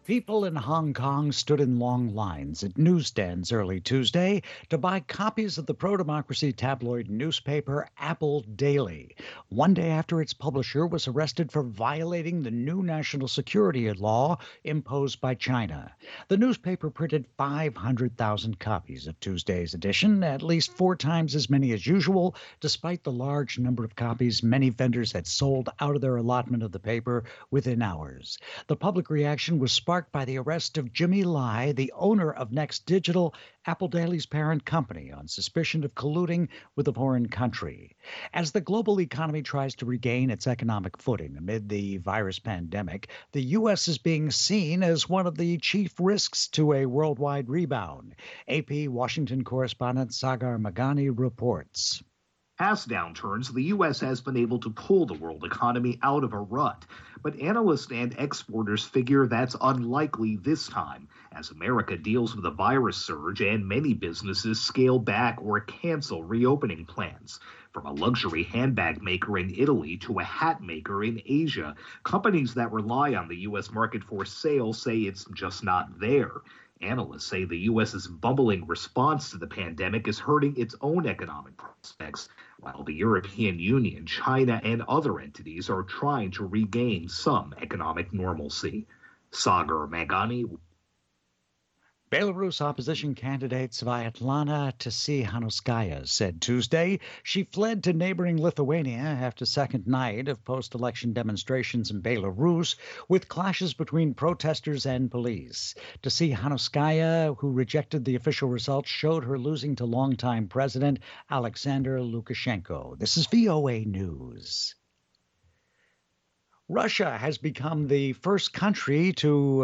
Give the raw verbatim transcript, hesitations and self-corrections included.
People in Hong Kong stood in long lines at newsstands early Tuesday to buy copies of the pro democracy tabloid newspaper Apple Daily, one day after its publisher was arrested for violating the new national security law imposed by China. The newspaper printed five hundred thousand copies of Tuesday's edition, at least four times as many as usual, despite the large number of copies many vendors had sold out of their allotment of the paper within hours. The public reaction was sparked by the arrest of Jimmy Lai, the owner of Next Digital, Apple Daily's parent company, on suspicion of colluding with a foreign country. As the global economy tries to regain its economic footing amid the virus pandemic, the U S is being seen as one of the chief risks to a worldwide rebound. A P Washington correspondent Sagar Magani reports. Past downturns, the U S has been able to pull the world economy out of a rut. But analysts and exporters figure that's unlikely this time, as America deals with a virus surge and many businesses scale back or cancel reopening plans. From a luxury handbag maker in Italy to a hat maker in Asia, companies that rely on the U S market for sales say it's just not there. Analysts say the U S's bumbling response to the pandemic is hurting its own economic prospects, while the European Union, China, and other entities are trying to regain some economic normalcy. Sagar Magani. Belarus opposition candidate Sviatlana Tsikhanouskaya said Tuesday she fled to neighboring Lithuania after second night of post-election demonstrations in Belarus with clashes between protesters and police. Tsikhanouskaya, who rejected the official results, showed her losing to longtime President Alexander Lukashenko. This is V O A News. Russia has become the first country to